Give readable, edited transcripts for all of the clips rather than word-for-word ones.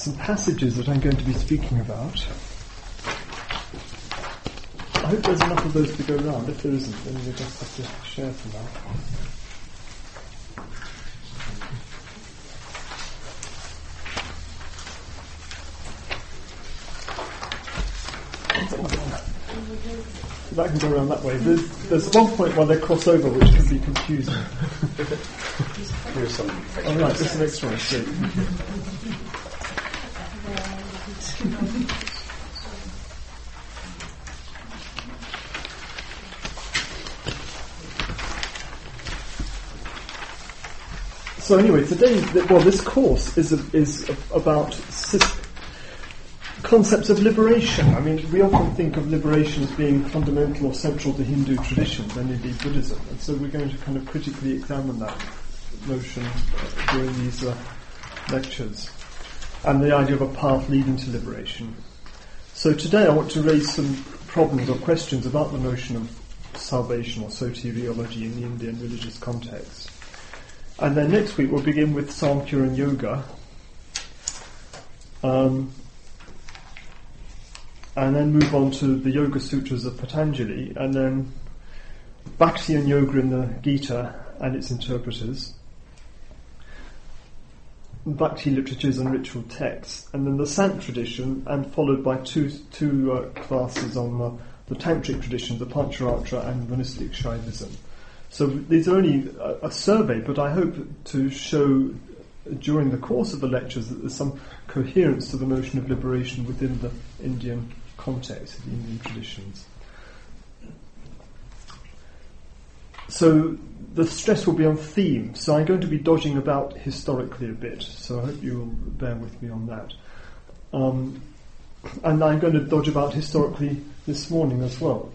some passages that I'm going to be speaking about. I hope there's enough of those to go around. If there isn't, then we'll just have to share some now. That can go around that way. There's one point where they cross over which can be confusing. Here's some. Oh, right, this is an extra one. Great. So anyway, today, this course is about concepts of liberation. I mean, we often think of liberation as being fundamental or central to Hindu traditions and indeed Buddhism, and so we're going to kind of critically examine that notion during these lectures, and the idea of a path leading to liberation. So today I want to raise some problems or questions about the notion of salvation or soteriology in the Indian religious context. And then next week we'll begin with Samkhya and Yoga, and then move on to the Yoga Sutras of Patanjali, and then Bhakti and Yoga in the Gita and its interpreters, Bhakti literatures and ritual texts, and then the Sant tradition, and followed by two classes on the Tantric tradition, the Pancharatra and Monistic Shaivism. So these are only a survey, but I hope to show during the course of the lectures that there's some coherence to the notion of liberation within the Indian context, the Indian traditions. So the stress will be on theme, so I'm going to be dodging about historically a bit, so I hope you will bear with me on that. And I'm going to dodge about historically this morning as well.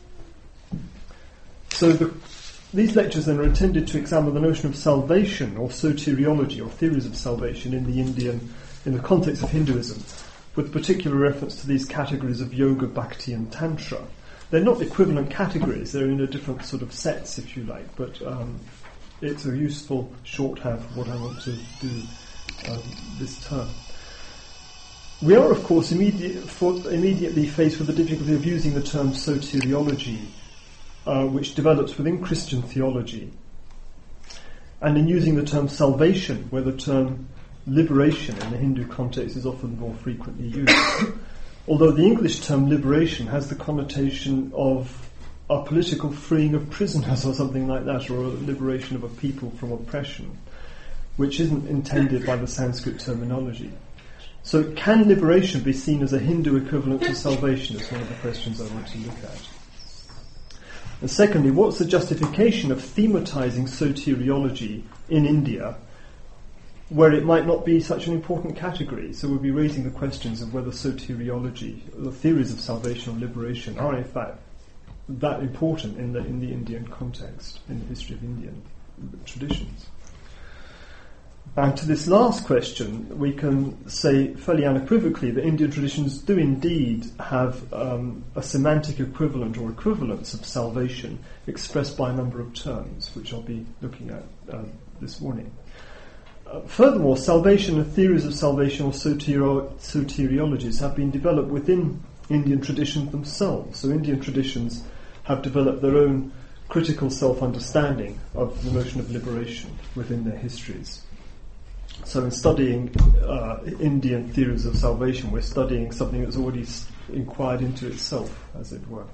So these lectures then are intended to examine the notion of salvation or soteriology or theories of salvation in the context of Hinduism, with particular reference to these categories of yoga, bhakti and tantra. They're not equivalent categories, they're in a different sort of sets, if you like, but it's a useful shorthand for what I want to do this term. We are, of course, immediately faced with the difficulty of using the term soteriology, which develops within Christian theology, and in using the term salvation, where the term liberation in the Hindu context is often more frequently used. Although the English term liberation has the connotation of a political freeing of prisoners or something like that, or a liberation of a people from oppression, which isn't intended by the Sanskrit terminology. So can liberation be seen as a Hindu equivalent to salvation is one of the questions I want to look at. And secondly, what's the justification of thematizing soteriology in India, where it might not be such an important category? So we'll be raising the questions of whether soteriology, the theories of salvation or liberation, are in fact that important in the Indian context, in the history of Indian traditions. And to this last question, we can say fairly unequivocally that Indian traditions do indeed have a semantic equivalent or equivalence of salvation expressed by a number of terms, which I'll be looking at this morning. Furthermore, salvation and theories of salvation or soteriologies have been developed within Indian traditions themselves. So Indian traditions have developed their own critical self-understanding of the notion of liberation within their histories. So in studying Indian theories of salvation, we're studying something that's already inquired into itself, as it were.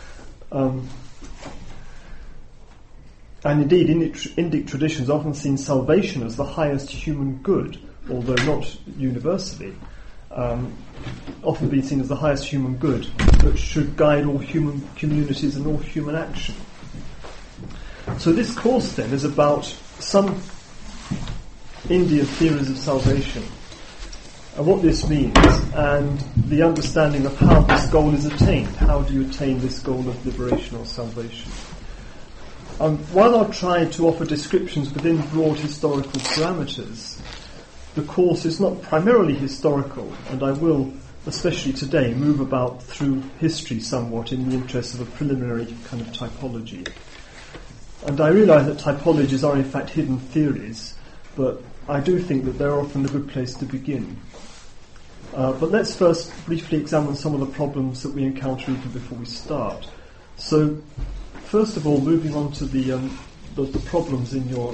And indeed, Indic traditions often seen salvation as the highest human good, although not universally, often being seen as the highest human good that should guide all human communities and all human action. So this course then is about some Indian theories of salvation and what this means, and the understanding of how this goal is attained. How do you attain this goal of liberation or salvation? While I'll try to offer descriptions within broad historical parameters, the course is not primarily historical, and I will, especially today, move about through history somewhat in the interest of a preliminary kind of typology. And I realise that typologies are in fact hidden theories, but I do think that they're often a good place to begin. But let's first briefly examine some of the problems that we encounter even before we start. So, first of all, moving on to the problems in your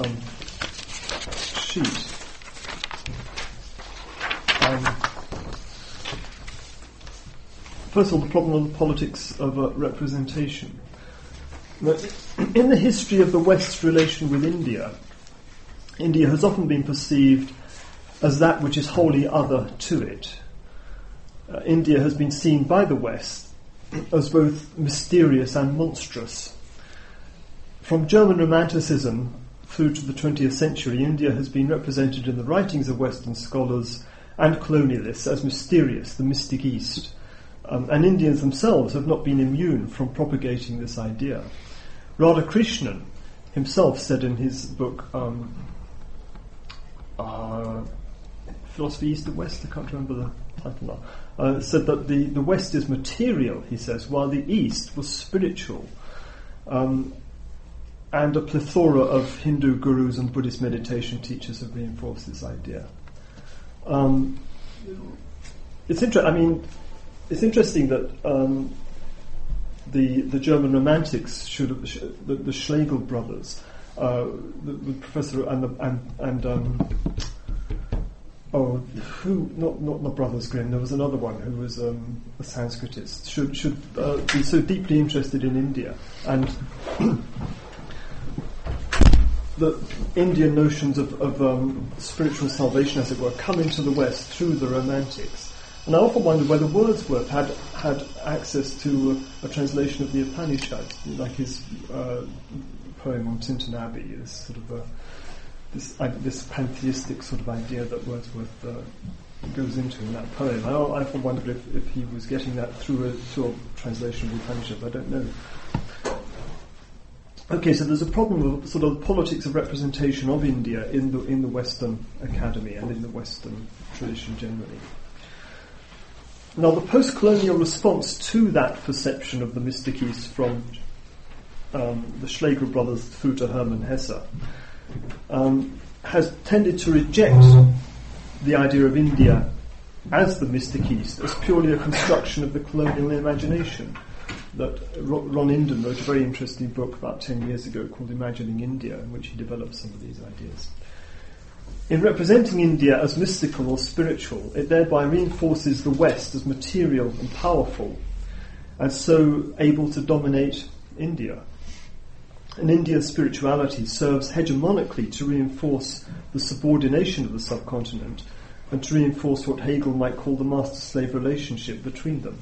sheet. First of all, the problem of the politics of representation. Now, in the history of the West's relation with India, India has often been perceived as that which is wholly other to it. India has been seen by the West as both mysterious and monstrous. From German Romanticism through to the 20th century, India has been represented in the writings of Western scholars and colonialists as mysterious, the mystic East. And Indians themselves have not been immune from propagating this idea. Radhakrishnan himself said in his book, Philosophy East and West, I can't remember the title now, said that the West is material, he says, while the East was spiritual. And a plethora of Hindu gurus and Buddhist meditation teachers have reinforced this idea. It's interesting that the German Romantics the Schlegel brothers, the professor not Brothers Grimm. There was another one who was a Sanskritist. Should be so deeply interested in India and the Indian notions of spiritual salvation, as it were, come into the West through the Romantics. And I often wonder whether Wordsworth had access to a translation of the Upanishads, like his poem on Tintern Abbey, is sort of this pantheistic sort of idea that Wordsworth goes into in that poem. I often wonder if he was getting that through a translation of the Upanishads. I don't know. Okay, so there's a problem of sort of politics of representation of India in the Western academy and in the Western tradition generally. Now, the post-colonial response to that perception of the mystic East from the Schlegel brothers through to Hermann Hesse has tended to reject the idea of India as the mystic East, as purely a construction of the colonial imagination. That Ron Inden wrote a very interesting book about 10 years ago called Imagining India, in which he developed some of these ideas. In representing India as mystical or spiritual, it thereby reinforces the West as material and powerful, and so able to dominate India. And India's spirituality serves hegemonically to reinforce the subordination of the subcontinent and to reinforce what Hegel might call the master-slave relationship between them.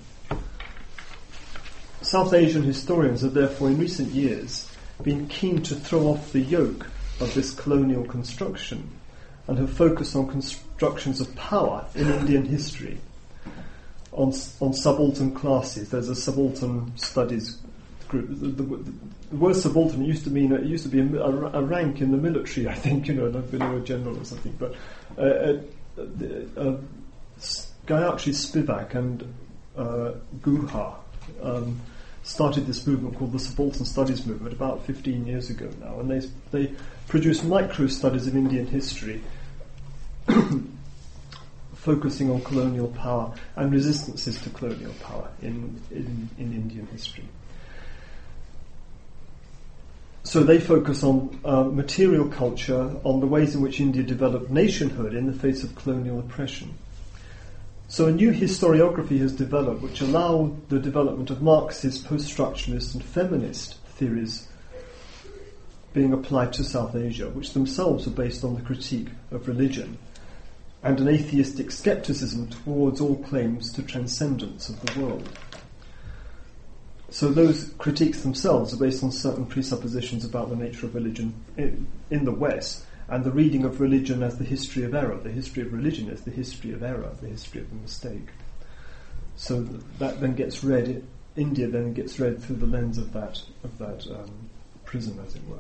South Asian historians have therefore in recent years been keen to throw off the yoke of this colonial construction and have focused on constructions of power in Indian history, on subaltern classes. There's a subaltern studies group. The word subaltern used to be a rank in the military, I think, below a general or something. But Gayatri Spivak and Guha started this movement called the Subaltern Studies Movement about 15 years ago now, and they produced micro studies of Indian history focusing on colonial power and resistances to colonial power in Indian history. So they focus on material culture, on the ways in which India developed nationhood in the face of colonial oppression. So a new historiography has developed which allowed the development of Marxist, post-structuralist and feminist theories being applied to South Asia, which themselves are based on the critique of religion and an atheistic skepticism towards all claims to transcendence of the world. So those critiques themselves are based on certain presuppositions about the nature of religion in the West, and the reading of religion as the history of error. The history of religion is the history of error, the history of the mistake. So that then gets read, India then gets read through the lens of that prism, as it were.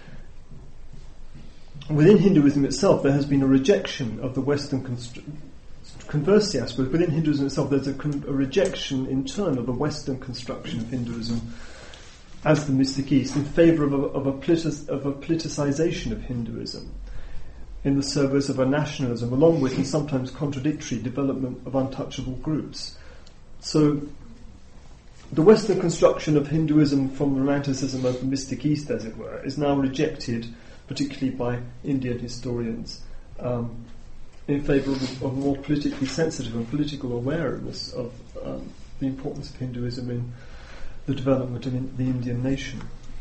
Within Hinduism itself, there has been a rejection of the Western conversely, I suppose, within Hinduism itself, there's a rejection in turn of the Western construction of Hinduism as the mystic East in favour of a politicization of Hinduism. in the service of a nationalism, along with, and sometimes contradictory, development of untouchable groups. So the Western construction of Hinduism from the Romanticism of the mystic East, as it were, is now rejected, particularly by Indian historians, in favour of a more politically sensitive and political awareness of the importance of Hinduism in the development of the Indian nation.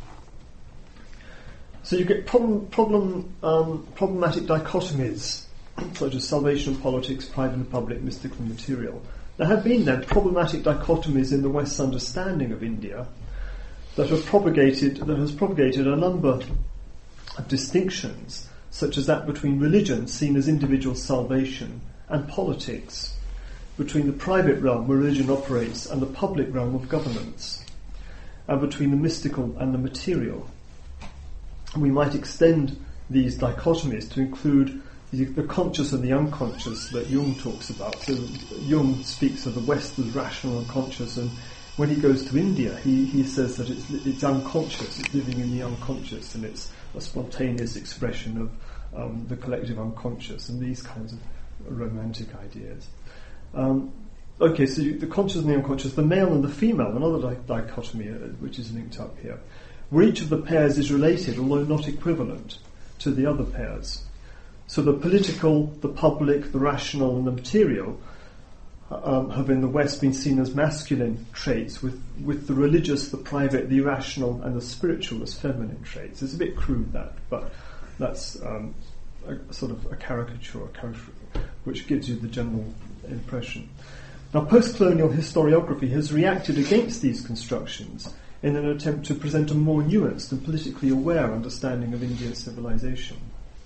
So you get problematic dichotomies, such as salvation and politics, private and public, mystical and material. There have been then problematic dichotomies in the West's understanding of India that has propagated a number of distinctions, such as that between religion, seen as individual salvation, and politics, between the private realm where religion operates and the public realm of governance, and between the mystical and the material. We might extend these dichotomies to include the conscious and the unconscious that Jung talks about. So Jung speaks of the West as rational and conscious, and when he goes to India, he says that it's unconscious, it's living in the unconscious, and it's a spontaneous expression of the collective unconscious, and these kinds of romantic ideas. Okay, so the conscious and the unconscious, the male and the female, another dichotomy which is linked up here, where each of the pairs is related, although not equivalent, to the other pairs. So the political, the public, the rational and the material have in the West been seen as masculine traits, with the religious, the private, the irrational and the spiritual as feminine traits. It's a bit crude, that, but that's a sort of a caricature which gives you the general impression. Now, post-colonial historiography has reacted against these constructions in an attempt to present a more nuanced and politically aware understanding of Indian civilization.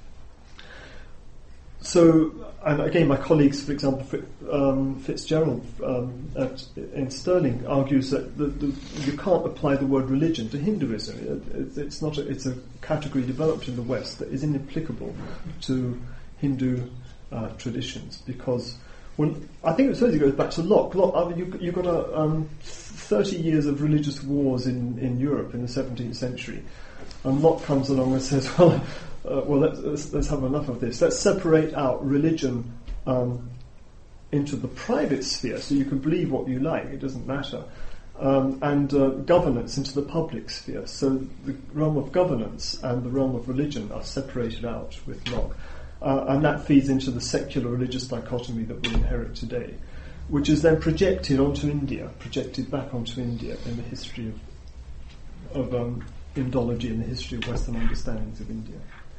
So, and again, my colleagues, for example, Fitzgerald in Stirling argues that you can't apply the word religion to Hinduism. It's a category developed in the West that is inapplicable to Hindu traditions, because I think it goes back to Locke. You've got 30 years of religious wars in Europe in the 17th century, and Locke comes along and says, let's have enough of this. Let's separate out religion into the private sphere, so you can believe what you like, it doesn't matter, and governance into the public sphere. So the realm of governance and the realm of religion are separated out with Locke. And that feeds into the secular-religious dichotomy that we inherit today, which is then projected back onto India in the history of Indology and the history of Western understandings of India.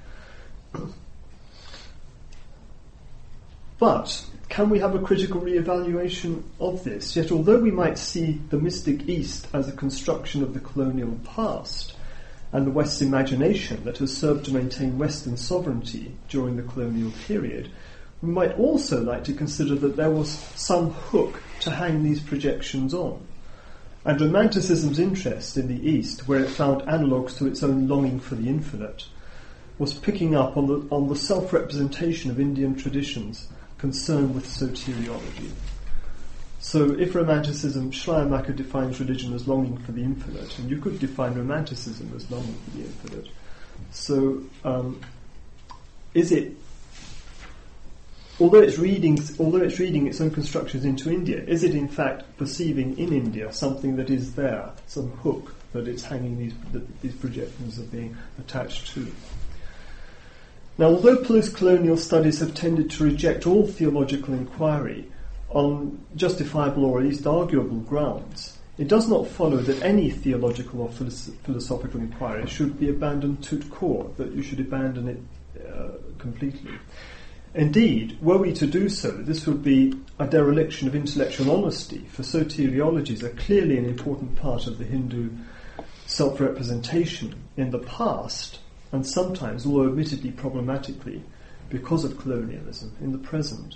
But can we have a critical re-evaluation of this? Yet although we might see the mystic East as a construction of the colonial past, and the West's imagination that has served to maintain Western sovereignty during the colonial period, we might also like to consider that there was some hook to hang these projections on. And Romanticism's interest in the East, where it found analogues to its own longing for the infinite, was picking up on the self-representation of Indian traditions concerned with soteriology. So if Romanticism, Schleiermacher defines religion as longing for the infinite, and you could define Romanticism as longing for the infinite. So is it, although it's reading its own constructions into India, is it in fact perceiving in India something that is there, some hook that it's hanging these projections are being attached to? Now, although post-colonial studies have tended to reject all theological inquiry on justifiable or at least arguable grounds, it does not follow that any theological or philosophical inquiry should be abandoned tout court, that you should abandon it completely. Indeed, were we to do so, this would be a dereliction of intellectual honesty, for soteriologies are clearly an important part of the Hindu self-representation in the past, and sometimes, although admittedly problematically, because of colonialism, in the present.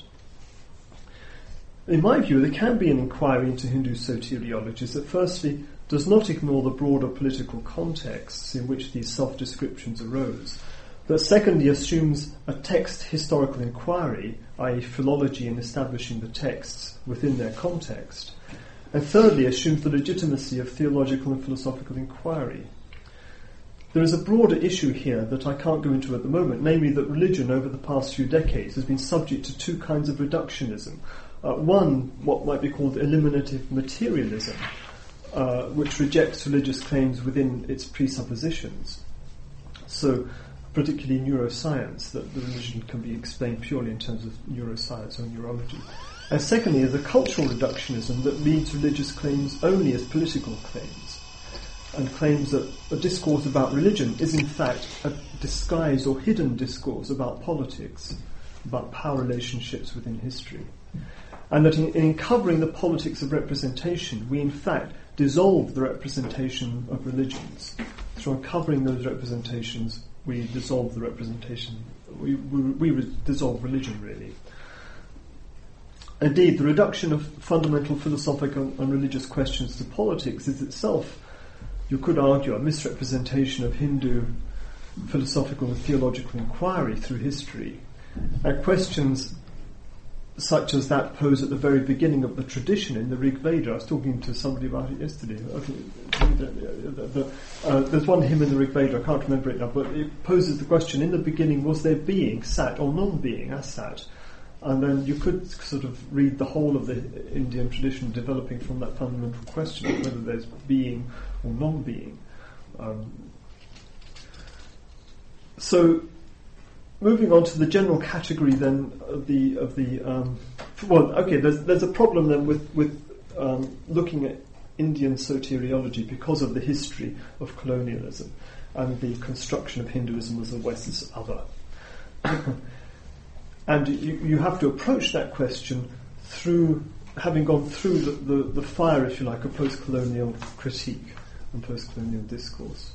In my view, there can be an inquiry into Hindu soteriologies that firstly does not ignore the broader political contexts in which these self-descriptions arose, that secondly assumes a text historical inquiry, i.e. philology in establishing the texts within their context, and thirdly assumes the legitimacy of theological and philosophical inquiry. There is a broader issue here that I can't go into at the moment, namely that religion over the past few decades has been subject to two kinds of reductionism. One, what might be called eliminative materialism, which rejects religious claims within its presuppositions. So, particularly neuroscience, that the religion can be explained purely in terms of neuroscience or neurology. And secondly, is a cultural reductionism that reads religious claims only as political claims, and claims that a discourse about religion is in fact a disguised or hidden discourse about politics, about power relationships within history. And that in covering the politics of representation, we in fact dissolve the representation of religions. Through uncovering those representations, we dissolve the representation, we dissolve religion, really. Indeed, the reduction of fundamental philosophical and religious questions to politics is itself, you could argue, a misrepresentation of Hindu philosophical and theological inquiry through history. And questions such as that posed at the very beginning of the tradition in the Rig Veda. I was talking to somebody about it yesterday. There's one hymn in the Rig Veda, I can't remember it now, but it poses the question, in the beginning, was there being, Sat, or non-being, Asat? And then you could sort of read the whole of the Indian tradition developing from that fundamental question of whether there's being or non-being. So, moving on to the general category then there's a problem then with looking at Indian soteriology because of the history of colonialism and the construction of Hinduism as the West's other. And you have to approach that question through having gone through the fire, if you like, of post-colonial critique and post-colonial discourse.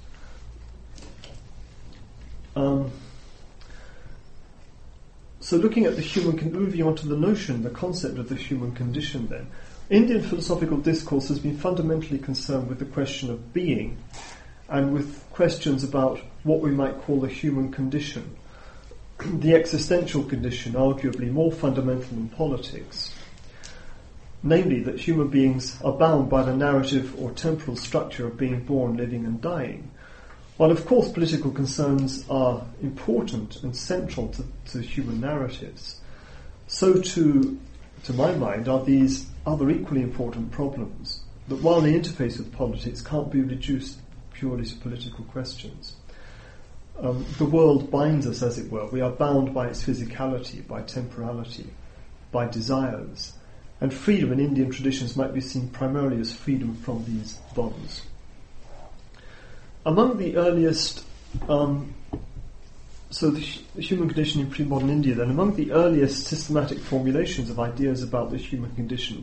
So looking at the moving on to the notion, the concept of the human condition then, Indian philosophical discourse has been fundamentally concerned with the question of being and with questions about what we might call the human condition, the existential condition, arguably more fundamental than politics, namely that human beings are bound by the narrative or temporal structure of being born, living and dying. While of course political concerns are important and central to human narratives, so too, to my mind, are these other equally important problems that while they interface with politics can't be reduced purely to political questions. The world binds us, as it were. We are bound by its physicality, by temporality, by desires. And freedom in Indian traditions might be seen primarily as freedom from these bonds. Among the earliest, the human condition in pre-modern India then, among the earliest systematic formulations of ideas about the human condition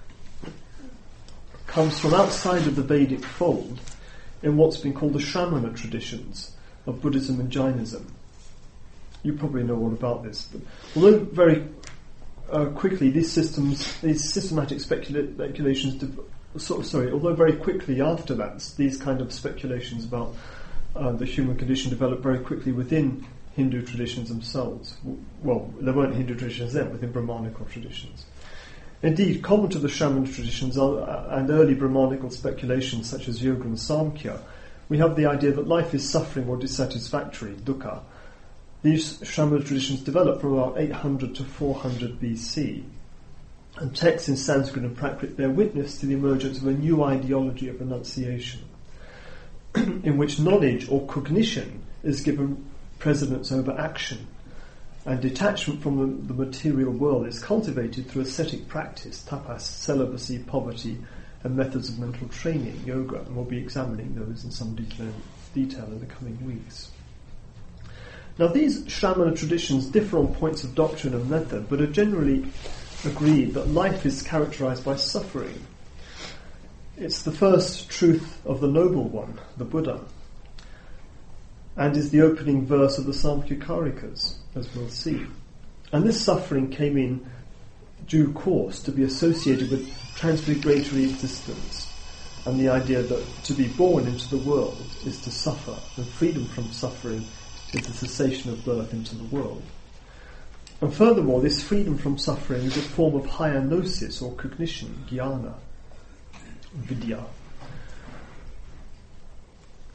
comes from outside of the Vedic fold in what's been called the Shramana traditions of Buddhism and Jainism. You probably know all about this. But although very quickly these systematic speculations although very quickly after that, these kind of speculations about the human condition developed very quickly within Hindu traditions themselves. Well, there weren't Hindu traditions then, within Brahmanical traditions. Indeed, common to the Shramana traditions and early Brahmanical speculations such as Yoga and Samkhya, we have the idea that life is suffering or dissatisfactory, dukkha. These Shramana traditions developed from about 800 to 400 BC. And texts in Sanskrit and Prakrit bear witness to the emergence of a new ideology of renunciation, in which knowledge or cognition is given precedence over action, and detachment from the material world is cultivated through ascetic practice, tapas, celibacy, poverty, and methods of mental training, yoga, and we'll be examining those in some detail in the coming weeks. Now these Shramana traditions differ on points of doctrine and method, but are generally agreed that life is characterized by suffering. It's the first truth of the Noble One, the Buddha, and is the opening verse of the Samkhya-karikas, as we'll see. And this suffering came in due course to be associated with transmigratory existence, and the idea that to be born into the world is to suffer, and freedom from suffering is the cessation of birth into the world. And furthermore, this freedom from suffering is a form of higher gnosis or cognition, jnana, vidya.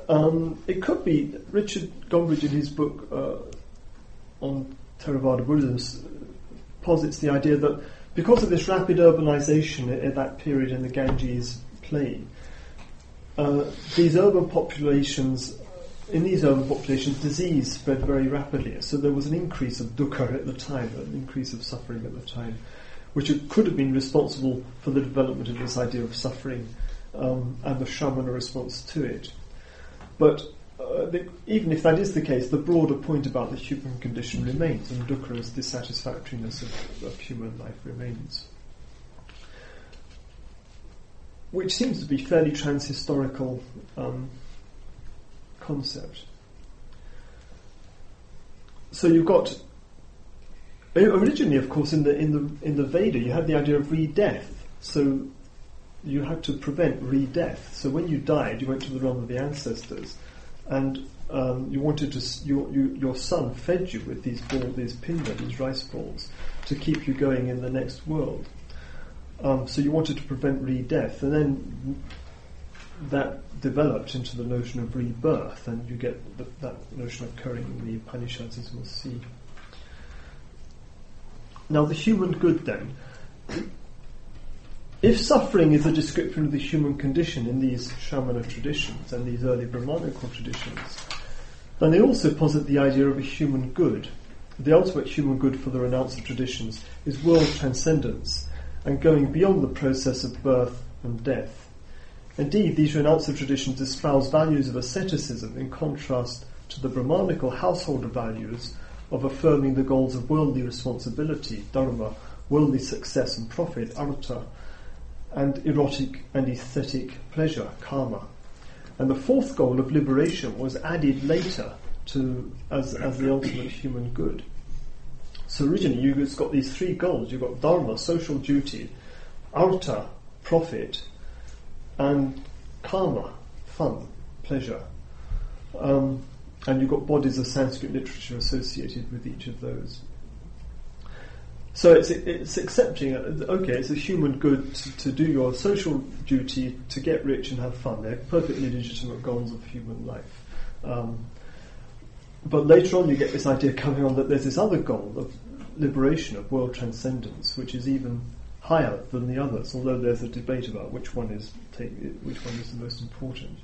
It could be, Richard Gombrich in his book on Theravada Buddhism posits the idea that because of this rapid urbanization at that period in the Ganges plain, these urban populations, disease spread very rapidly. So there was an increase of dukkha at the time, an increase of suffering at the time, which could have been responsible for the development of this idea of suffering and the Shramana response to it. But even if that is the case, the broader point about the human condition remains, and dukkha's dissatisfactoriness of human life remains. Which seems to be fairly transhistorical concept. So you've got originally, of course, in the Veda, you had the idea of re-death. So you had to prevent re-death. So when you died, you went to the realm of the ancestors, and you wanted to. Your son fed you with these pinda, these rice balls, to keep you going in the next world. So you wanted to prevent re-death, and then that developed into the notion of rebirth, and you get that notion occurring in the Upanishads, as we'll see. Now, the human good, then. If suffering is a description of the human condition in these Shramana traditions and these early Brahmanical traditions, then they also posit the idea of a human good. The ultimate human good for the renouncer traditions is world transcendence and going beyond the process of birth and death. Indeed, these renouncer traditions espouse values of asceticism in contrast to the Brahmanical householder values of affirming the goals of worldly responsibility, dharma, worldly success and profit, artha, and erotic and aesthetic pleasure, kama. And the fourth goal of liberation was added later as the ultimate human good. So originally you've got these three goals. You've got dharma, social duty, artha, profit, and kama, fun, pleasure. And you've got bodies of Sanskrit literature associated with each of those. So it's accepting, okay, it's a human good to do your social duty, to get rich and have fun. They're perfectly legitimate goals of human life. But later on you get this idea coming on that there's this other goal of liberation, of world transcendence, which is even higher than the others, although there's a debate about which one is the most important.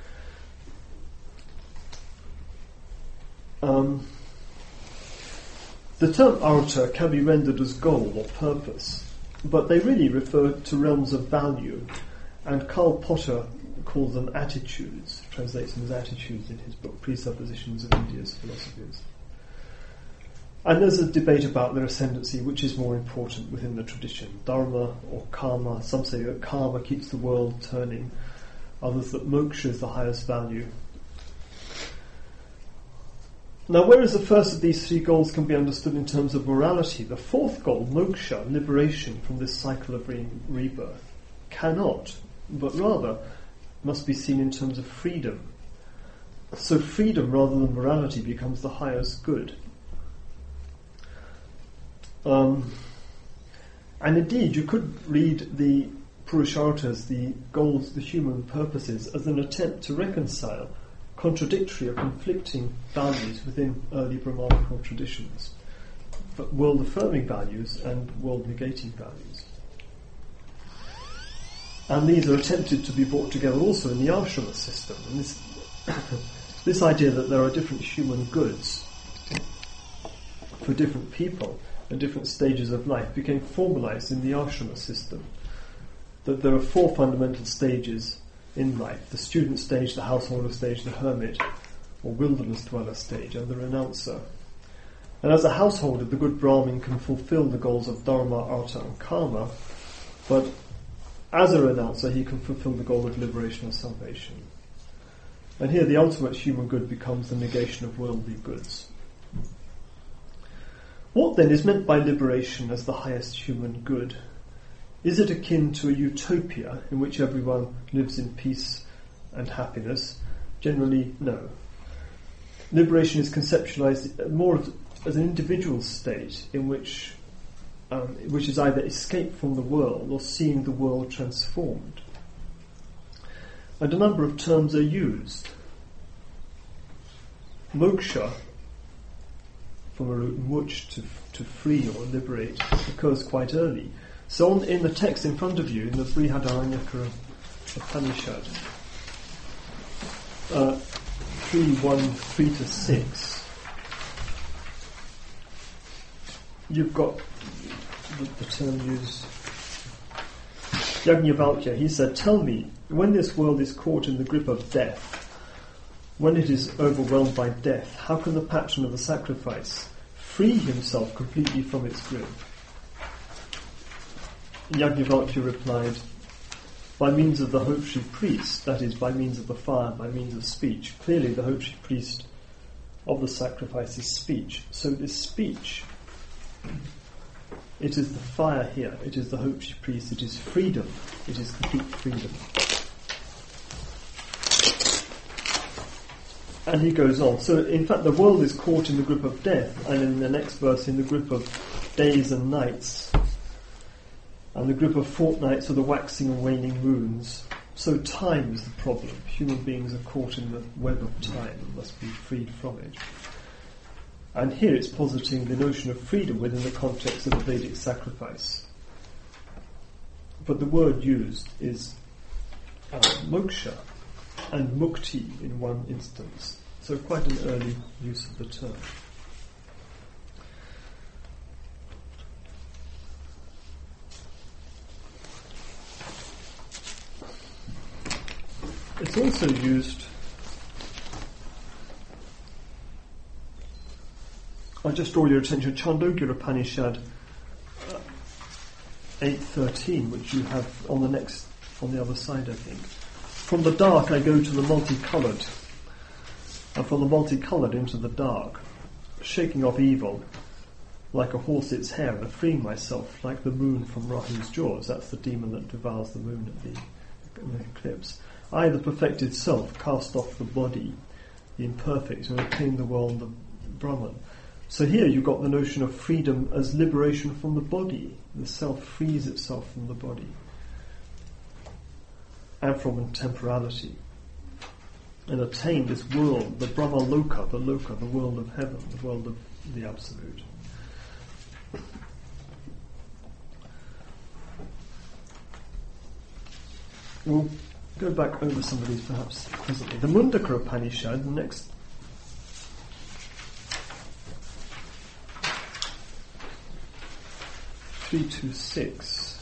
The term artha can be rendered as goal or purpose, but they really refer to realms of value, and Karl Potter calls them attitudes, translates them as attitudes in his book Presuppositions of India's Philosophies. And there's a debate about their ascendancy, which is more important within the tradition, dharma or karma. Some say that karma keeps the world turning, others that moksha is the highest value. Now, whereas the first of these three goals can be understood in terms of morality, the fourth goal, moksha, liberation from this cycle of rebirth, cannot, but rather must be seen in terms of freedom. So freedom rather than morality becomes the highest good. And indeed, you could read the purusharthas, the goals, the human purposes, as an attempt to reconcile contradictory or conflicting values within early Brahmanical traditions, but world-affirming values and world-negating values. And these are attempted to be brought together also in the ashrama system. And this idea that there are different human goods for different people at different stages of life became formalized in the ashrama system. That there are four fundamental stages in life: the student stage, the householder stage, the hermit or wilderness dweller stage, and the renouncer. And as a householder, the good Brahmin can fulfill the goals of dharma, artha and karma, but as a renouncer he can fulfill the goal of liberation or salvation. And here the ultimate human good becomes the negation of worldly goods. What then is meant by liberation as the highest human good? Is it akin to a utopia in which everyone lives in peace and happiness? Generally, no. Liberation is conceptualized more as an individual state in which is either escape from the world or seeing the world transformed. And a number of terms are used. moksha, from a root much to free or liberate, occurs quite early. So in the text in front of you, in the Brihadaranyaka Upanishad, 3:1-3-6, you've got the term used. Yajnavalkya, he said, "Tell me, when this world is caught in the grip of death, when it is overwhelmed by death, how can the patron of the sacrifice free himself completely from its grip?" Yajnavalkya replied, "By means of the Hopshi priest, that is, by means of the fire, by means of speech." Clearly the Hopshi priest of the sacrifice is speech. So this speech, it is the fire here, it is the Hopshi priest, it is freedom, it is complete freedom. And he goes on. So in fact the world is caught in the grip of death, and in the next verse in the grip of days and nights, and the grip of fortnights or the waxing and waning moons. So time is the problem. Human beings are caught in the web of time and must be freed from it. And here it's positing the notion of freedom within the context of the Vedic sacrifice. But the word used is moksha and mukti in one instance. So quite an early use of the term. It's also used, I'll just draw your attention to Chandogya Upanishad 8:13, which you have on the other side, I think. "From the dark I go to the multicoloured, and from the multicoloured into the dark, shaking off evil like a horse its hair, and freeing myself like the moon from Rahu's jaws." That's the demon that devours the moon at the eclipse. "I, the perfected self, cast off the body, the imperfect, and attain the world of Brahman." So here you've got the notion of freedom as liberation from the body. The self frees itself from the body and from temporality, and attain this world, the Brahma Loka, the world of heaven, the world of the Absolute. We'll go back over some of these perhaps presently. The Mundaka Upanishad, the next 3-6.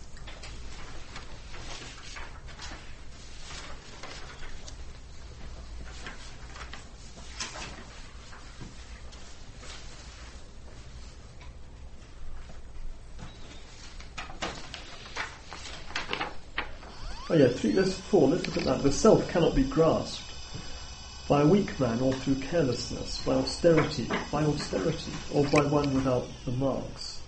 There's 4. Let's look at that. "The self cannot be grasped by a weak man or through carelessness, by austerity, or by one without the marks."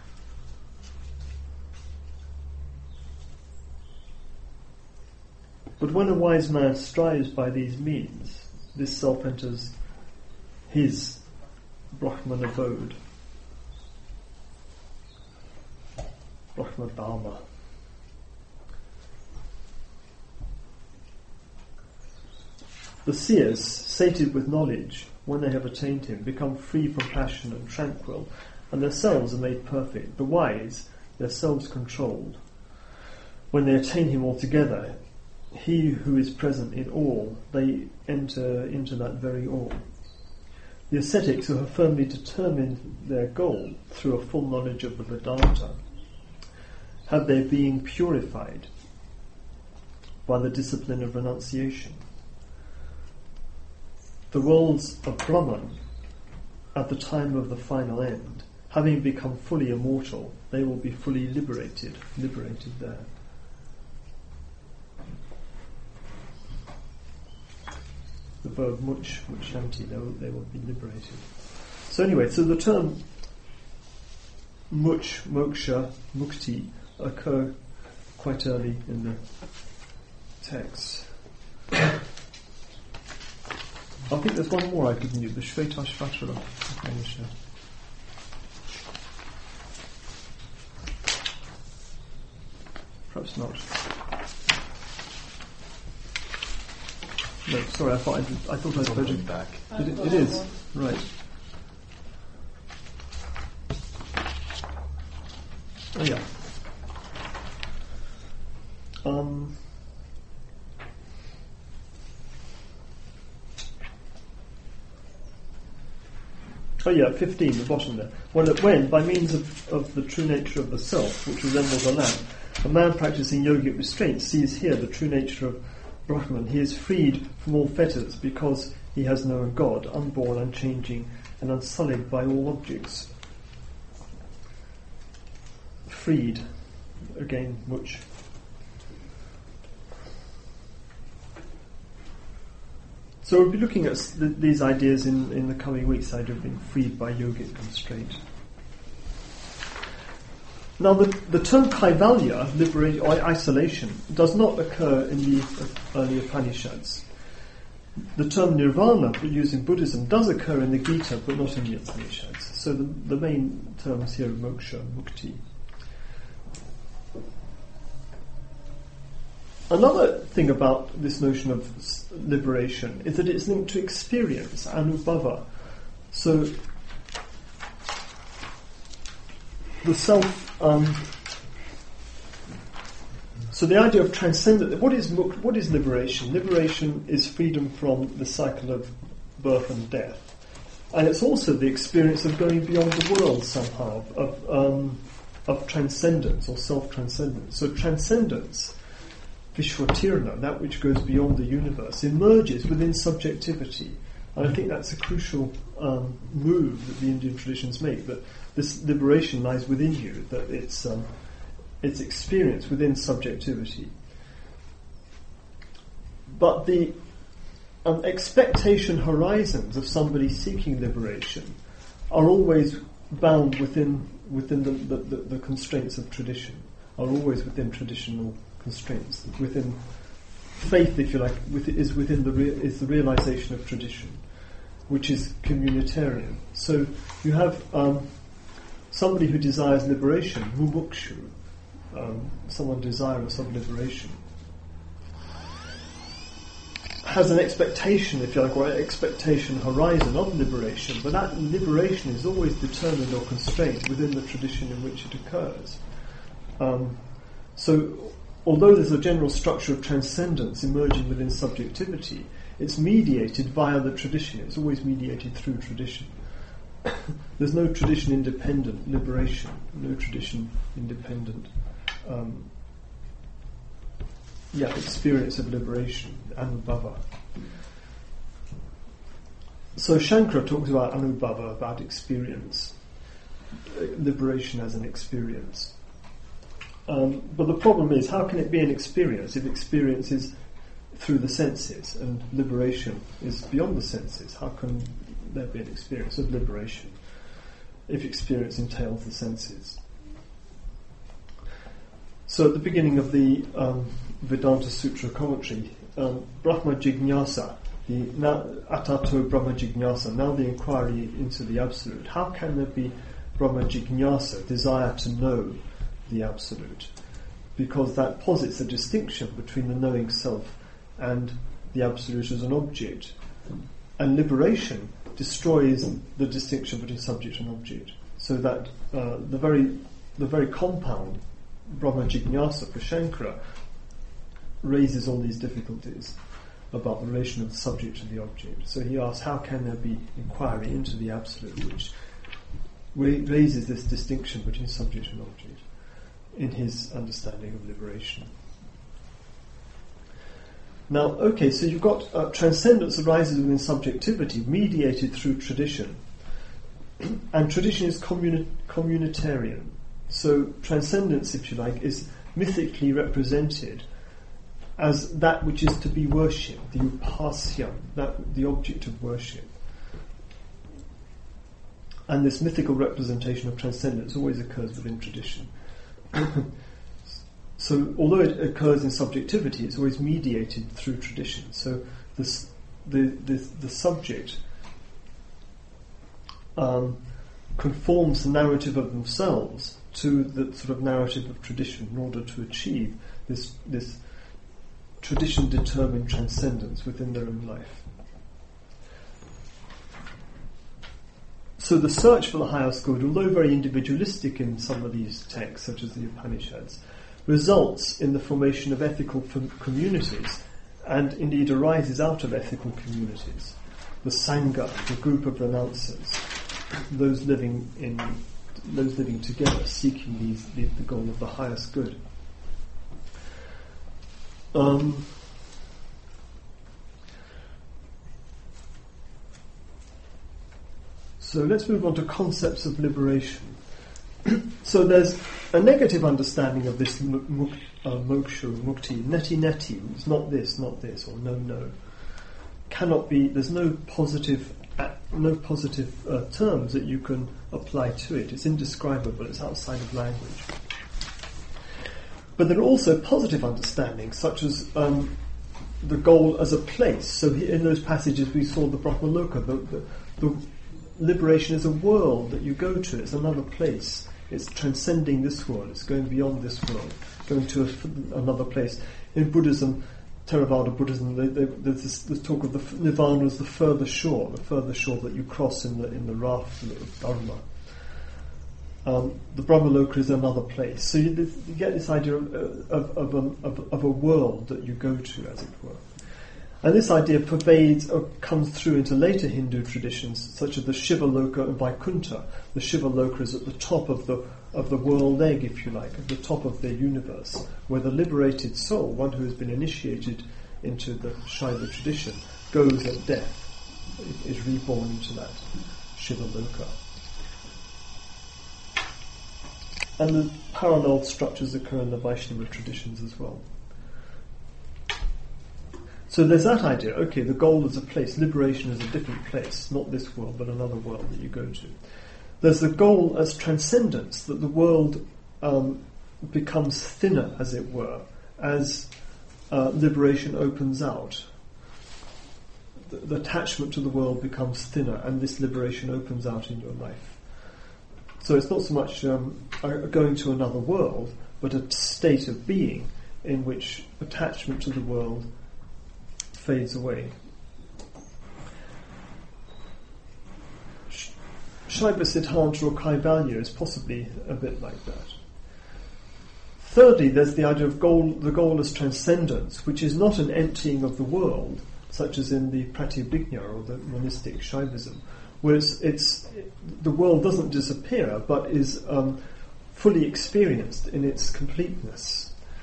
"But when a wise man strives by these means, this self enters his Brahman abode, Brahma Dharma. The seers, sated with knowledge, when they have attained him, become free from passion and tranquil, and their selves are made perfect. The wise, their selves controlled. When they attain him altogether, he who is present in all, they enter into that very all. The ascetics who have firmly determined their goal through a full knowledge of the Vedanta have their being purified by the discipline of renunciation. The worlds of Brahman, at the time of the final end, having become fully immortal, they will be fully liberated there. The verb muchanti, they will be liberated. So anyway, so the term moksha, mukti occur quite early in the text. I think there's one more I've given you, the Shvetashvatara Upanishad. Perhaps not. No, Sorry, I thought I'd told you. Back. It is right. Oh yeah. Oh yeah, 15, the bottom there. When, by means of the true nature of the self, which resembles a lamp, a man practicing yogic restraint sees here the true nature of Brahman. He is freed from all fetters because he has known God, unborn, unchanging, and unsullied by all objects. Freed, again, which... So we'll be looking at these ideas in the coming weeks, the idea of being freed by yogic constraint. Now the term kaivalya, liberation or isolation, does not occur in the early Upanishads. The term nirvana, used in Buddhism, does occur in the Gita, but not in the Upanishads. So the main terms here are moksha, mukti. Another thing about this notion of liberation is that it's linked to experience, anubhava. So the self. So the idea of transcendent. What is liberation? Liberation is freedom from the cycle of birth and death, and it's also the experience of going beyond the world somehow, of transcendence or self-transcendence. So transcendence, Vishwatirna, that which goes beyond the universe, emerges within subjectivity. And I think that's a crucial move that the Indian traditions make, that this liberation lies within you, that it's experience within subjectivity. But the expectation horizons of somebody seeking liberation are always bound within the constraints of tradition, are always within traditional constraints, within faith, if you like, is the realization of tradition, which is communitarian. So you have somebody who desires liberation, mumukshu, someone desirous of liberation, has an expectation, if you like, or an expectation horizon of liberation, but that liberation is always determined or constrained within the tradition in which it occurs. So although there's a general structure of transcendence emerging within subjectivity, it's mediated via the tradition. It's always mediated through tradition. There's no tradition-independent liberation, no tradition-independent experience of liberation, anubhava. So Shankara talks about anubhava, about experience, liberation as an experience. But the problem is, how can it be an experience if experience is through the senses and liberation is beyond the senses? How can there be an experience of liberation if experience entails the senses? So at the beginning of the Vedanta Sutra commentary, Brahma Jignasa, Atato Brahma Jignasa, now the inquiry into the Absolute. How can there be Brahma Jignasa, desire to know the Absolute? Because that posits a distinction between the knowing self and the Absolute as an object. And liberation destroys the distinction between subject and object. So that the very compound Brahma Jignasa for Shankara raises all these difficulties about the relation of the subject to the object. So he asks, how can there be inquiry into the Absolute, which raises this distinction between subject and object in his understanding of liberation. Now, okay, so you've got transcendence arises within subjectivity, mediated through tradition. And tradition is communitarian. So transcendence, if you like, is mythically represented as that which is to be worshipped, the upasyam, the object of worship. And this mythical representation of transcendence always occurs within tradition. So although it occurs in subjectivity, it's always mediated through tradition. So the subject conforms the narrative of themselves to the sort of narrative of tradition in order to achieve this tradition-determined transcendence within their own life. So the search for the highest good, although very individualistic in some of these texts, such as the Upanishads, results in the formation of ethical communities, and indeed arises out of ethical communities. The Sangha, the group of renouncers, those living together, seeking the goal of the highest good. So let's move on to concepts of liberation. So there's a negative understanding of this moksha, mukti, neti, it's not this, or no. Cannot be. There's no positive terms that you can apply to it. It's indescribable. It's outside of language. But there are also positive understandings, such as the goal as a place. So in those passages we saw the Brahmaloka, the liberation is a world that you go to. It's another place. It's transcending this world. It's going beyond this world, going to another place. In Buddhism, Theravada Buddhism, there's this talk of the nirvana as the further shore that you cross in the raft of Dharma. The Brahmaloka is another place. So you get this idea of a world that you go to, as it were. And this idea pervades or comes through into later Hindu traditions, such as the Shiva Loka and Vaikuntha. The Shiva Loka is at the top of the world egg, if you like, at the top of their universe, where the liberated soul, one who has been initiated into the Shaiva tradition, goes at death, is reborn into that Shiva Loka. And the parallel structures occur in the Vaishnava traditions as well. So there's that idea, okay, the goal is a place, liberation is a different place, not this world, but another world that you go to. There's the goal as transcendence, that the world becomes thinner, as it were, as liberation opens out. The attachment to the world becomes thinner, and this liberation opens out in your life. So it's not so much going to another world, but a state of being in which attachment to the world fades away. Shaiva Siddhanta or Kaivalya is possibly a bit like that. Thirdly, there's the idea of the goal as transcendence, which is not an emptying of the world, such as in the Pratyabhijna or the monistic Shaivism, where the world doesn't disappear, but is fully experienced in its completeness.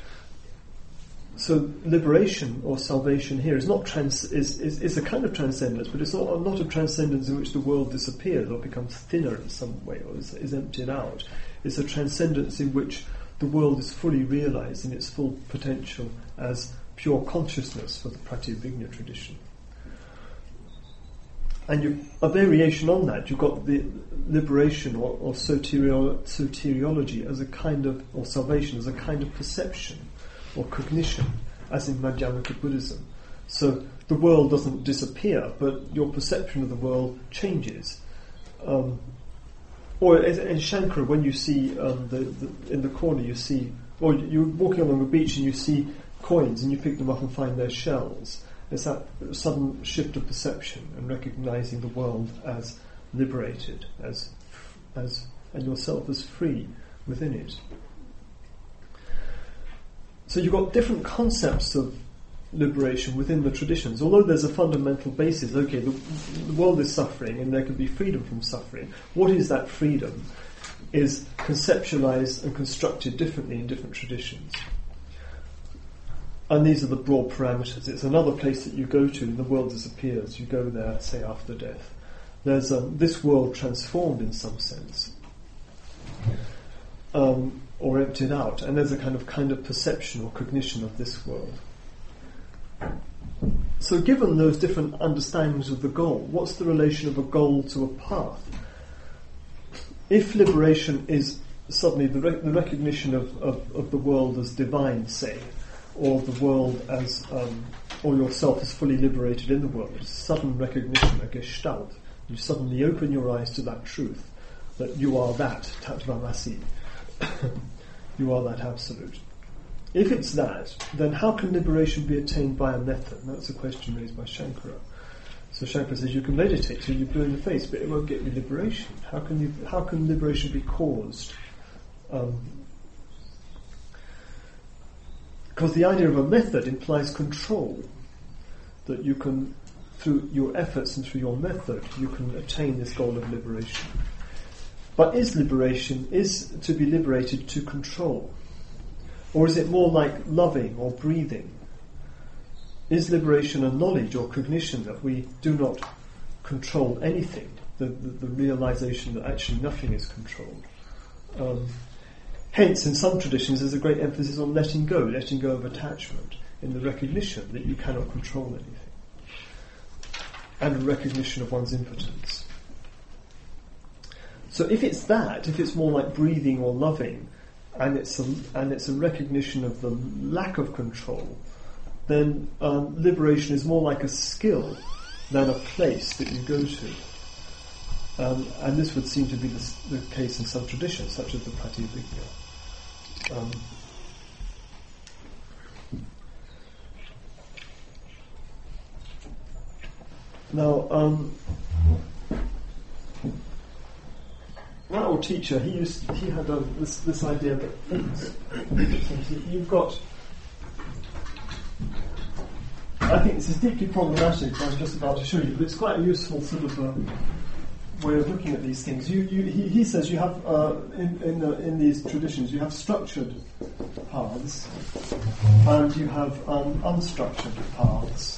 So liberation or salvation here is not is a kind of transcendence, but it's not a transcendence in which the world disappears or becomes thinner in some way or is emptied out. It's a transcendence in which the world is fully realized in its full potential as pure consciousness for the Pratyabhijna tradition. And a variation on that, you've got the liberation or soteriology as a kind of, or salvation as a kind of perception or cognition, as in Madhyamaka Buddhism. So the world doesn't disappear, but your perception of the world changes. Or in Shankara, when you see in the corner, you see, or you're walking along the beach and you see coins and you pick them up and find they're shells. It's that sudden shift of perception and recognizing the world as liberated, as and yourself as free within it. So you've got different concepts of liberation within the traditions, although there's a fundamental basis. Okay, the world is suffering and there can be freedom from suffering. What is that freedom is conceptualized and constructed differently in different traditions. And these are the broad parameters. It's another place that you go to and the world disappears. You go there, say, after death. There's this world transformed in some sense. Or emptied out, and there's a kind of perception or cognition of this world. So given those different understandings of the goal, what's the relation of a goal to a path? If liberation is suddenly the recognition of the world as divine, say, or the world as, or yourself as fully liberated in the world, it's a sudden recognition, a gestalt. You suddenly open your eyes to that truth, that you are that, Tattvamasi. You are that absolute. if it's that, then how can liberation be attained by a method? And that's a question raised by Shankara. So Shankara says you can meditate till you're blue in the face, but it won't get you liberation. How can liberation be caused? Because the idea of a method implies control, that you can, through your efforts and through your method, you can attain this goal of liberation. But is to be liberated to control? Or is it more like loving or breathing? Is liberation a knowledge or cognition that we do not control anything, the realization that actually nothing is controlled? Hence, in some traditions, there's a great emphasis on letting go of attachment, in the recognition that you cannot control anything, and a recognition of one's impotence. So if it's more like breathing or loving, and it's a recognition of the lack of control, then liberation is more like a skill than a place that you go to. And this would seem to be the case in some traditions, such as the Pratyabhijna. My old teacher, he had this idea that you've got. I think this is deeply problematic. I'm just about to show you, but it's quite a useful sort of way of looking at these things. He says you have in these traditions you have structured paths and you have unstructured paths,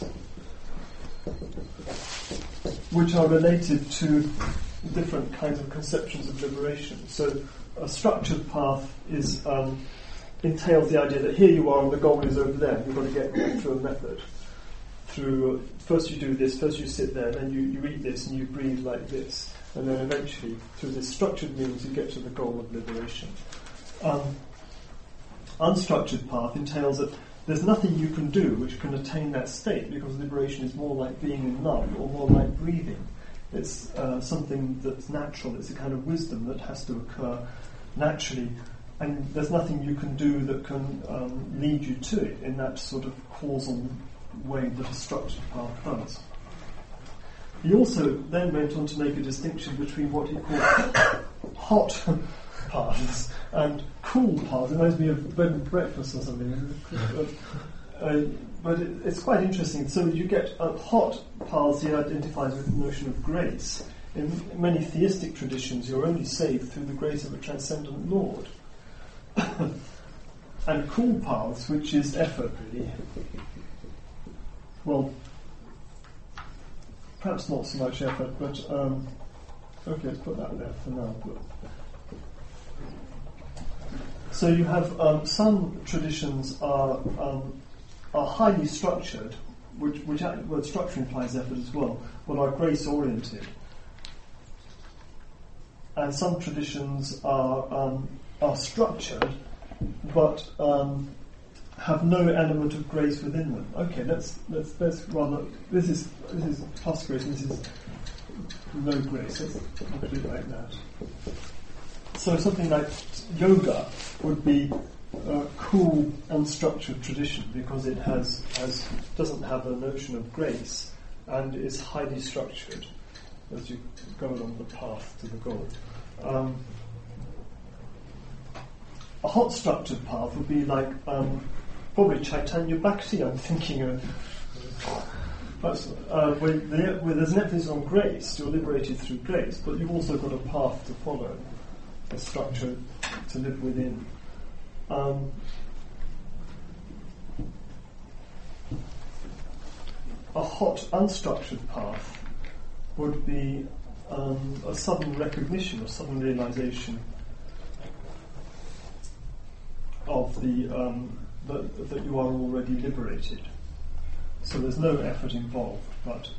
which are related to different kinds of conceptions of liberation. So a structured path entails the idea that here you are and the goal is over there. You've got to get through a method. First you do this, first you sit there, then you eat this and you breathe like this, and then eventually through this structured means you get to the goal of liberation. Unstructured path entails that there's nothing you can do which can attain that state, because liberation is more like being in love or more like breathing. It's something that's natural, it's a kind of wisdom that has to occur naturally, and there's nothing you can do that can lead you to it in that sort of causal way that a structured path does. He also then went on to make a distinction between what he called hot paths and cool paths. It reminds me of bed and breakfast or something. But it's quite interesting. So you get hot paths, he identifies with the notion of grace. In many theistic traditions, you're only saved through the grace of a transcendent Lord. And cool paths, which is effort, really. Well, perhaps not so much effort, but okay, let's put that there for now. So you have some traditions are highly structured, which word structure implies effort as well, but are grace oriented, and some traditions are structured, but have no element of grace within them. Okay, let's rather this is plus grace, and this is no grace. Let's look at it like that. So something like yoga would be a cool, unstructured tradition because it doesn't have a notion of grace and is highly structured as you go along the path to the goal. A hot structured path would be like probably Chaitanya Bhakti, I'm thinking of. Where there's an emphasis on grace, you're liberated through grace, but you've also got a path to follow, a structure to live within. A hot, unstructured path would be a sudden recognition or sudden realization of that you are already liberated. So there's no effort involved, but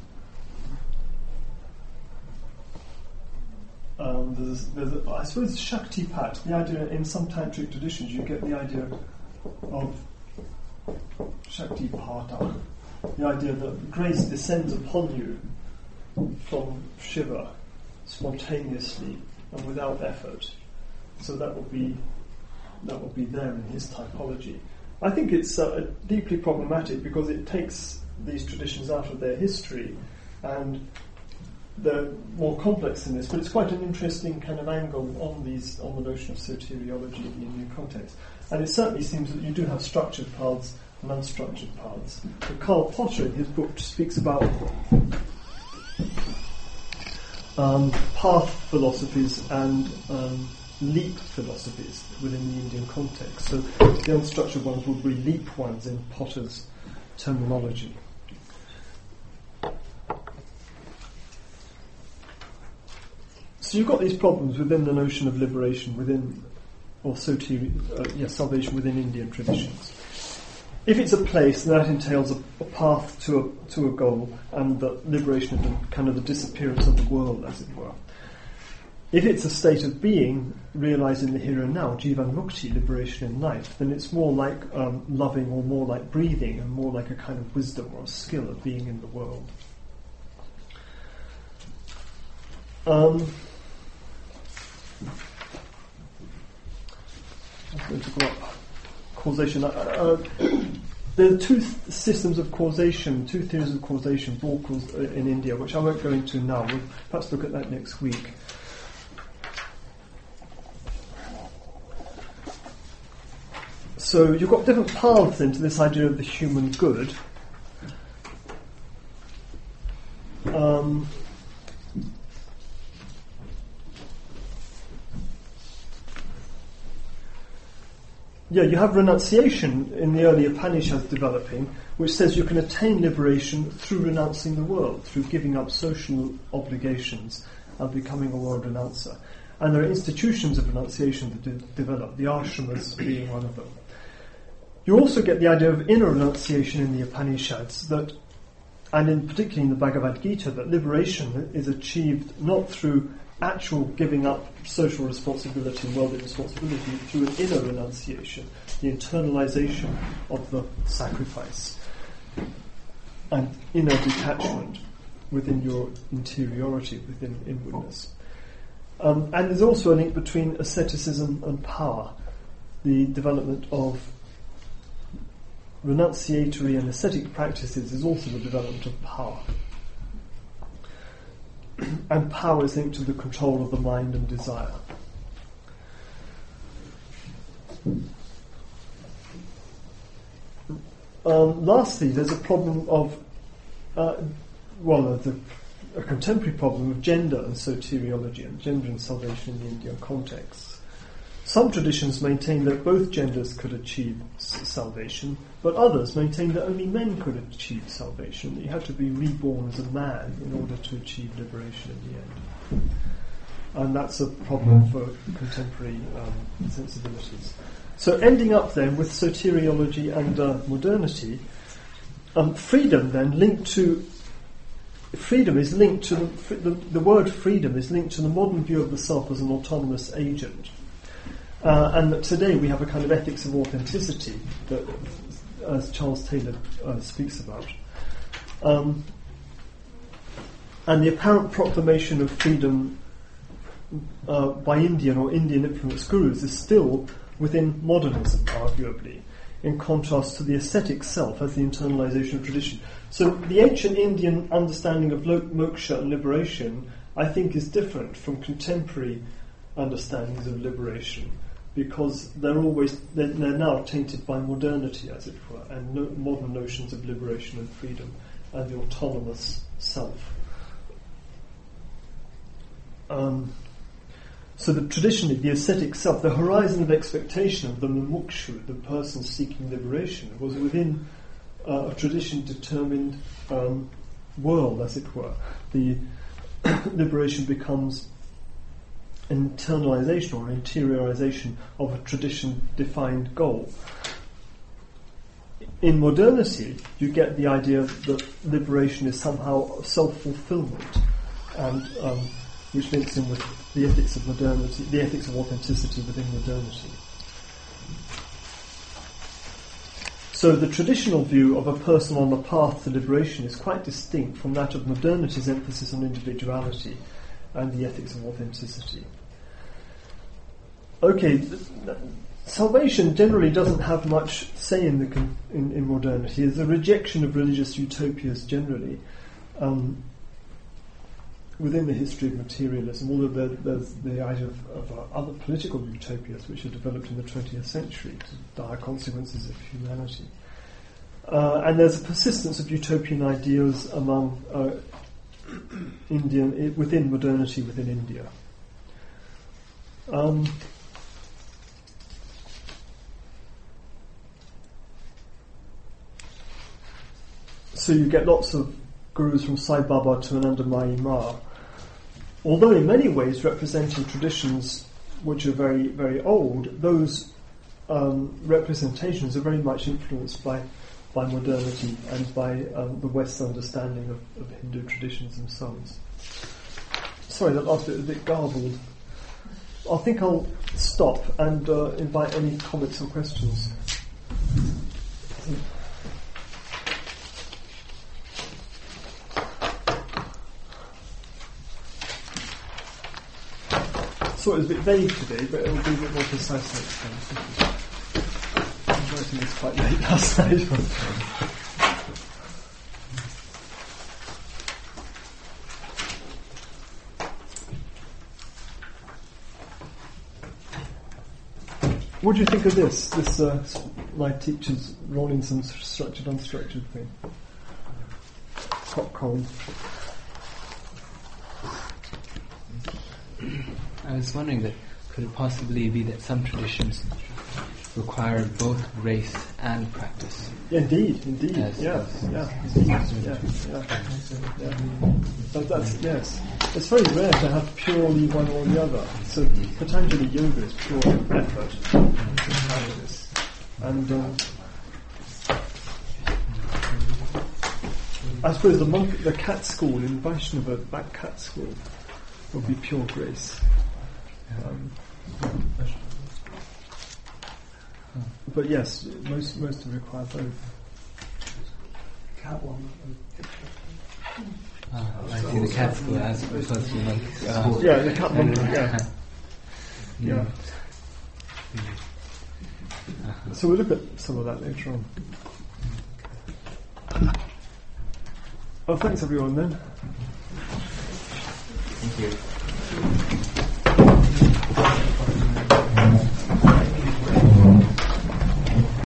there's I suppose Shaktipat, the idea in some tantric traditions you get the idea of Shaktipata, the idea that grace descends upon you from Shiva spontaneously and without effort. So that would be that will be there in his typology. I think it's deeply problematic because it takes these traditions out of their history, and they're more complex than this, but it's quite an interesting kind of angle on the notion of soteriology in the Indian context. And it certainly seems that you do have structured paths and unstructured paths. But Karl Potter, in his book, speaks about path philosophies and leap philosophies within the Indian context. So the unstructured ones would be leap ones in Potter's terminology. So you've got these problems within the notion of liberation within, or salvation within Indian traditions. If it's a place, that entails a path to a goal and the liberation of the kind of the disappearance of the world, as it were. If it's a state of being, realised in the here and now, Jivan Mukti, liberation in life, then it's more like loving or more like breathing and more like a kind of wisdom or a skill of being in the world. I'm going to go up. Causation. There are two systems of causation, two theories of causation, in India, which I won't go into now. We'll perhaps look at that next week. So you've got different paths into this idea of the human good. You have renunciation in the early Upanishads developing, which says you can attain liberation through renouncing the world, through giving up social obligations and becoming a world renouncer. And there are institutions of renunciation that develop, the ashramas being one of them. You also get the idea of inner renunciation in the Upanishads, particularly in the Bhagavad Gita, that liberation is achieved not through actual giving up social responsibility and worldly responsibility, through an inner renunciation, the internalization of the sacrifice, and inner detachment within your interiority, within inwardness. And there's also a link between asceticism and power. The development of renunciatory and ascetic practices is also the development of power. And power is linked to the control of the mind and desire. Lastly, there's a problem of, a contemporary problem of gender and soteriology, and gender and salvation in the Indian context. Some traditions maintain that both genders could achieve salvation, but others maintain that only men could achieve salvation, that you had to be reborn as a man in order to achieve liberation in the end. And that's a problem for contemporary sensibilities. So ending up then with soteriology and modernity, freedom is linked to the word freedom is linked to the modern view of the self as an autonomous agent. And that today we have a kind of ethics of authenticity that, as Charles Taylor speaks about. And the apparent proclamation of freedom by Indian or Indian-influenced gurus is still within modernism, arguably, in contrast to the ascetic self as the internalization of tradition. So the ancient Indian understanding of moksha and liberation, I think, is different from contemporary understandings of liberation, because they're now tainted by modernity, as it were, and modern notions of liberation and freedom and the autonomous self. So traditionally, the ascetic self, the horizon of expectation of the mumukshu, the person seeking liberation, was within a tradition-determined world, as it were. The liberation becomes an internalization or interiorization of a tradition-defined goal. In modernity, you get the idea that liberation is somehow self-fulfillment, and which links in with the ethics of modernity, the ethics of authenticity within modernity. So the traditional view of a person on the path to liberation is quite distinct from that of modernity's emphasis on individuality and the ethics of authenticity. Okay, salvation generally doesn't have much say in modernity. There's a rejection of religious utopias generally within the history of materialism, although there's the idea of other political utopias which have developed in the 20th century to dire consequences of humanity. And there's a persistence of utopian ideas among within modernity within India. So you get lots of gurus from Sai Baba to Anandamayi Ma, although in many ways representing traditions which are very, very old. Those representations are very much influenced by modernity and by the West's understanding of Hindu traditions themselves. Sorry, that last bit was a bit garbled. I think I'll stop and invite any comments or questions. Sorry, it was a bit vague today, but it will be a bit more precise next time. I was writing this quite late last night. What do you think of this? My teacher's rolling some structured, unstructured thing. Popcorn. I was wondering that could it possibly be that some traditions require both grace and practice? Indeed. Yeah. That's it's very rare to have purely one or the other. So Patanjali Yoga is pure effort and practice. And I suppose the cat school in Vaishnava, that cat school, would be pure grace. But yes, most require both. Cat one. I see the cat school as opposed to the monkey school. Yeah, the cat one. Yeah. So we'll look at some of that later on. Well, thanks everyone then. Thank you.